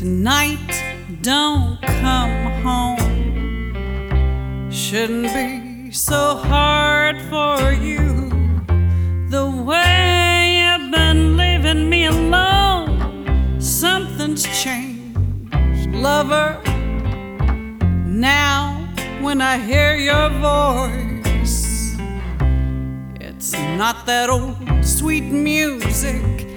Tonight, don't come home. Shouldn't be so hard for you, the way you've been leaving me alone. Something's changed, lover. Now when I hear your voice, it's not that old sweet music